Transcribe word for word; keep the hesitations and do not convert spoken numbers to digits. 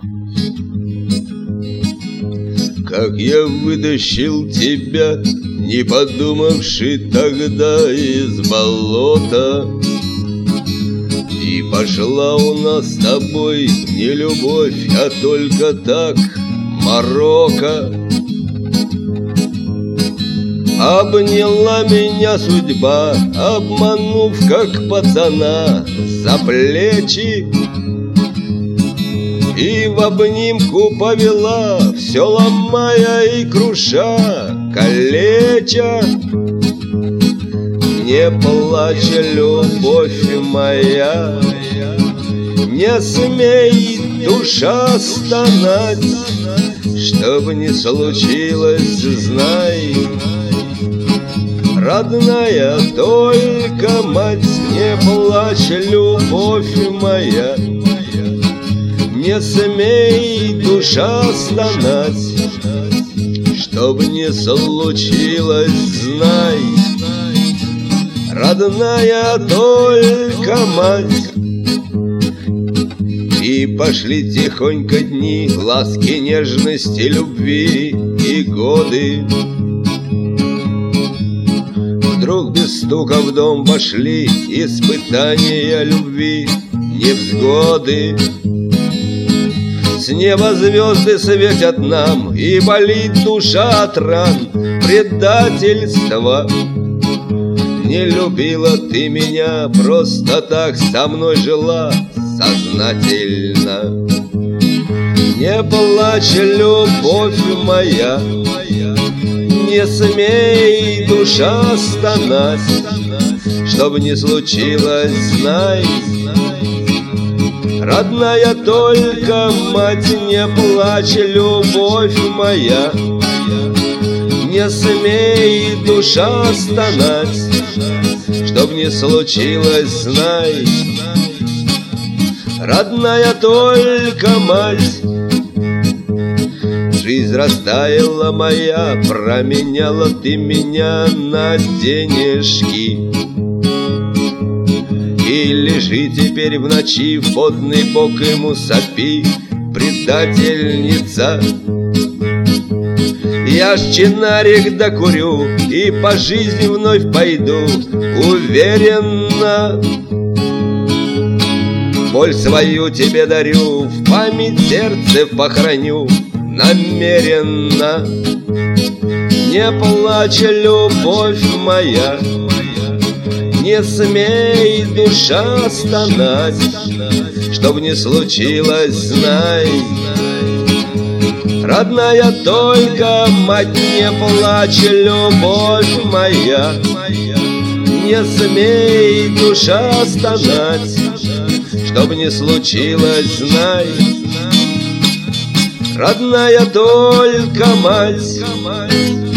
Как я вытащил тебя, не подумавши тогда, из болота. И пошла у нас с тобой не любовь, а только так, морока. Обняла меня судьба, обманув как пацана за плечи, и в обнимку повела, все ломая и круша, калеча. Не плачь, любовь моя, не смей, душа, стонать. Что бы ни случилось, знай, родная только мать. Не плачь, любовь моя, не смей, душа, стонать. Что бы ни случилось, знай, родная только мать. И пошли тихонько дни, ласки, нежности, любви и годы. Вдруг без стука в дом вошли испытания любви, невзгоды. С неба звезды светят нам, и болит душа от ран предательства. Не любила ты меня, просто так со мной жила сознательно. Не плачь, любовь моя, не смей, душа, стонать. Что бы ни случилось, знай, родная только мать. Не плачь, любовь моя, не смей, душа, стонать. Что б ни случилось, знай, родная только мать. Жизнь растаяла моя, променяла ты меня на денежки. И лежи теперь в ночи, в потный бок ему сопи, предательница. Я ж чинарик докурю и по жизни вновь пойду уверенно. Боль свою тебе дарю, в память сердце похороню намеренно. Не плачь, любовь моя, не смей, душа, стонать. Что б ни случилось, знай, родная только мать. Не плачь, любовь моя, не смей, душа, стонать. Что бы ни случилось, знай, родная только мать.